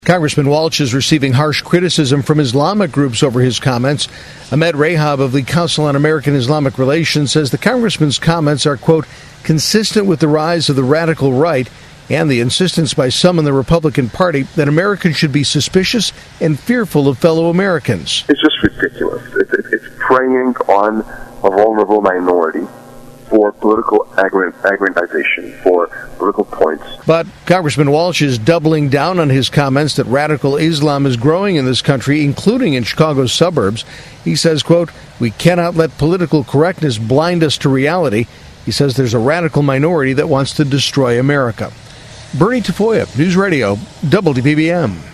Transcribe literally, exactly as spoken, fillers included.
Congressman Walsh is receiving harsh criticism from Islamic groups over his comments. Ahmed Rahab of the Council on American Islamic Relations says the congressman's comments are, quote, consistent with the rise of the radical right and the insistence by some in the Republican Party that Americans should be suspicious and fearful of fellow Americans. It's just ridiculous. It's, it's preying on a vulnerable minority for political aggrandization, for political points. But Congressman Walsh is doubling down on his comments that radical Islam is growing in this country, including in Chicago's suburbs. He says, quote, we cannot let political correctness blind us to reality. He says there's a radical minority that wants to destroy America. Bernie Tafoya, News Radio, W P B M.